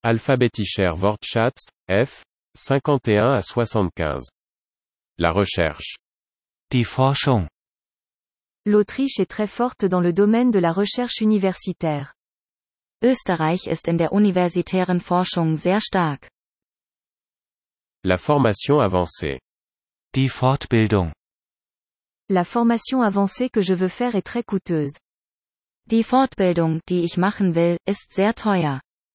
Alphabetischer Wortschatz, F, 51 à 75. La recherche. Die Forschung. L'Autriche est très forte dans le domaine de la recherche universitaire. Österreich ist in der universitären Forschung sehr stark. La formation avancée. Die Fortbildung. La formation avancée que je veux faire est très coûteuse. Die Fortbildung, die ich machen will, ist sehr teuer.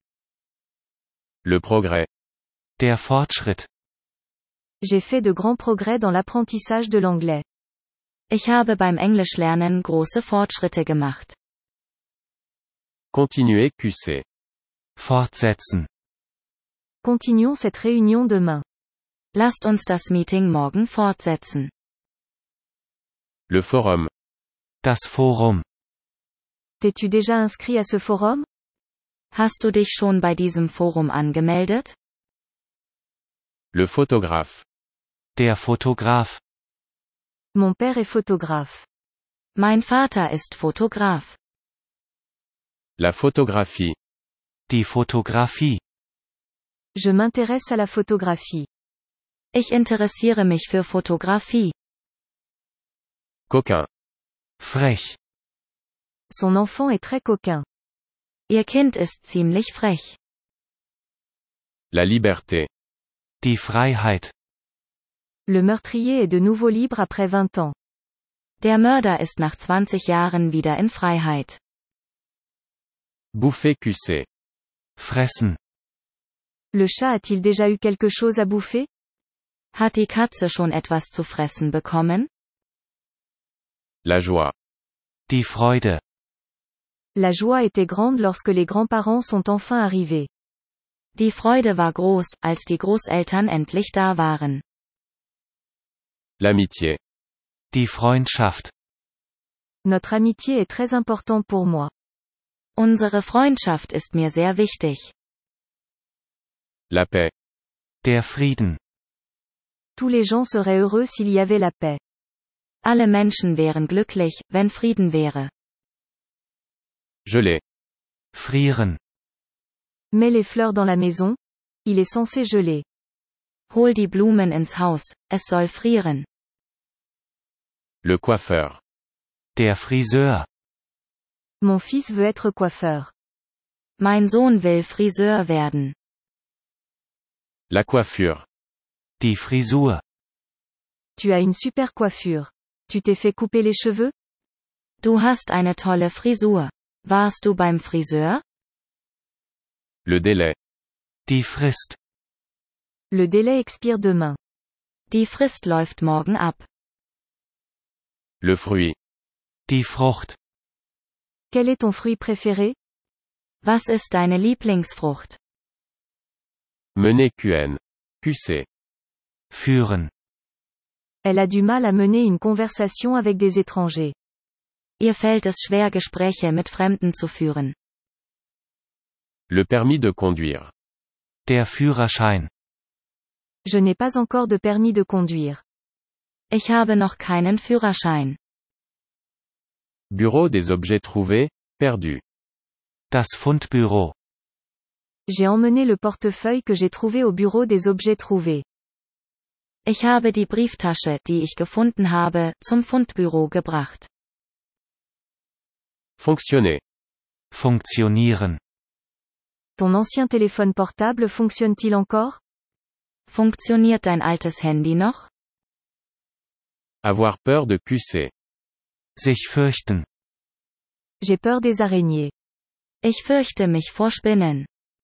Le progrès. Der Fortschritt. J'ai fait de grands progrès dans l'apprentissage de l'anglais. Ich habe beim Englischlernen große Fortschritte gemacht. Continuer QC. Fortsetzen. Continuons cette réunion demain. Lasst uns das Meeting morgen fortsetzen. Le forum. Das Forum. T'es-tu déjà inscrit à ce forum? Hast du dich schon bei diesem Forum angemeldet? Le photographe. Der Fotograf. Mon père est photographe. Mein Vater ist Fotograf. La photographie. Die Fotografie. Je m'intéresse à la photographie. Ich interessiere mich für Fotografie. Coquin. Frech. Son enfant est très coquin. Ihr Kind ist ziemlich frech. La liberté. Die Freiheit. Le meurtrier est de nouveau libre après 20 ans. Der Mörder ist nach 20 Jahren wieder in Freiheit. Bouffer QC. Fressen. Le chat a-t-il déjà eu quelque chose à bouffer? Hat die Katze schon etwas zu fressen bekommen? La joie. Die Freude. La joie était grande lorsque les grands-parents sont enfin arrivés. Die Freude war groß, als die Großeltern endlich da waren. L'amitié. Die Freundschaft. Notre amitié est très importante pour moi. Unsere Freundschaft ist mir sehr wichtig. La paix. Der Frieden. Tous les gens seraient heureux s'il y avait la paix. Alle Menschen wären glücklich, wenn Frieden wäre. Geler. Frieren. Mets les fleurs dans la maison. Il est censé geler. Hol die Blumen ins Haus, es soll frieren. Le coiffeur. Der Friseur. Mon fils veut être coiffeur. Mein Sohn will Friseur werden. La coiffure. Die Frisur. Tu as une super coiffure. Tu t'es fait couper les cheveux? Du hast eine tolle Frisur. Warst du beim Friseur? Le délai. Die Frist. Le délai expire demain. Die Frist läuft morgen ab. Le fruit. Die Frucht. Quel est ton fruit préféré? Was ist deine Lieblingsfrucht? Mener QN. QC. Führen. Elle a du mal à mener une conversation avec des étrangers. Ihr fällt es schwer, Gespräche mit Fremden zu führen. Le permis de conduire. Der Führerschein. Je n'ai pas encore de permis de conduire. Ich habe noch keinen Führerschein. Bureau des objets trouvés, perdus. Das Fundbüro. J'ai emmené le portefeuille que j'ai trouvé au bureau des objets trouvés. Ich habe die Brieftasche, die ich gefunden habe, zum Fundbüro gebracht. Fonctionner. Funktionieren. Ton ancien téléphone portable fonctionne-t-il encore? Funktioniert dein altes Handy noch? Avoir peur de QC. Sich fürchten. J'ai peur des araignées. Ich fürchte mich vor Spinnen.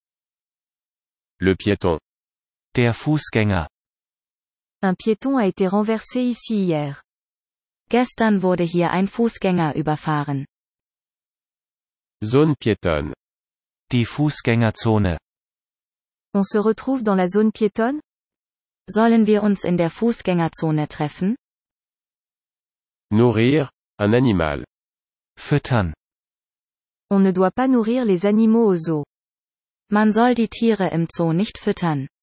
Le piéton. Der Fußgänger. Un piéton a été renversé ici hier. Gestern wurde hier ein Fußgänger überfahren. Zone piétonne. Die Fußgängerzone. On se retrouve dans la zone piétonne? Sollen wir uns in der Fußgängerzone treffen? Nourrir, un animal. Füttern. On ne doit pas nourrir les animaux au zoo. Man soll die Tiere im Zoo nicht füttern.